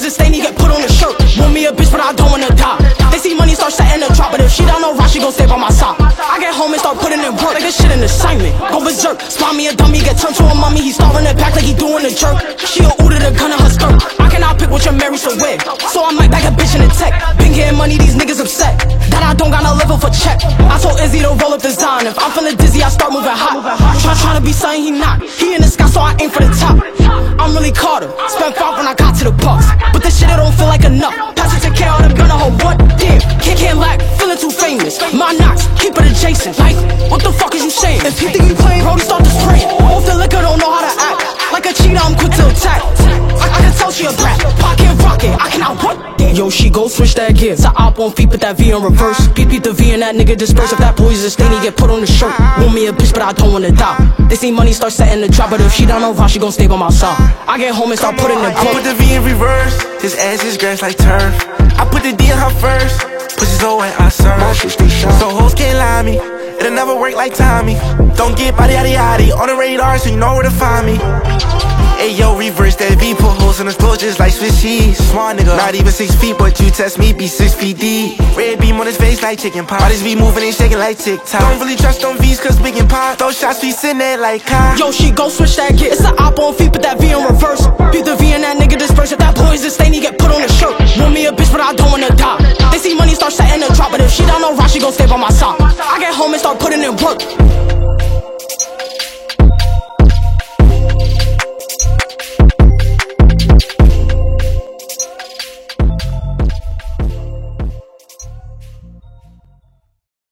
poison stain, he get put on the shirt. Want me a bitch, but I don't wanna die. They see money start setting the trap, but if she don't know right, she gon' stay by my side. I get home and start putting in work, like this shit an assignment. Go berserk, spot me a dummy, get turned to a mummy. He starting it back like he doing a jerk. She a ooh to the gun in her skirt. I cannot pick what your Mary should wear, so I might back a bitch in the tech. Been getting money, these niggas upset that I don't got no level for check. I told Izzy to roll up the Zion. If I'm feeling dizzy, I start moving hot. Tryna be something he not. He in the sky, so I aim for the top. I'm really Carter, spent 5 when I got to the Bucks, but this shit it don't feel like enough. Pass it to K on the gun, a whole what? Damn, can't lack, feeling too famous. My knocks, keep it adjacent. Like, what the fuck is you saying? If he think he playing, bro, he start to spray. Off the liquor, don't know how to act. Like a cheetah, I'm quick to attack. I can tell she a brat, pocket rocket, I cannot what? Yo, she go switch that gear. So op on feet, put that V in reverse. Beat the V and that nigga disperse. If that poison stain, he get put on the shirt. Want me a bitch, but I don't wanna die. They see money start setting the trap, but if she don't know how, she gon' stay by my side. I get home and start putting the I put the V in reverse. His ass is grass like turf. I put the D in her first. Pussy so wet, I serve. So hoes can't lie me. It'll never work like Tommy. Don't get body yaddy yaddy on the radar, so you know where to find me. Ayo, reverse that V, put holes in his clothes just like Swiss cheese. Smart nigga, not even 6 feet, but you test me, be 6 feet deep. Red beam on his face like chicken pie. Bodies be moving and shaking like TikTok. Don't really trust them V's cause we can pop. Those shots be sitting there like Kai. Yo, she go switch that gear. It's a op on feet, put that V in reverse. Beat the V and that nigga disperse. If that poison stain, he get put on the shirt. Want me a bitch, but I don't wanna die. They see money start setting the trap, but if she don't know right, she gon' stay by my side. I get home and start putting in work.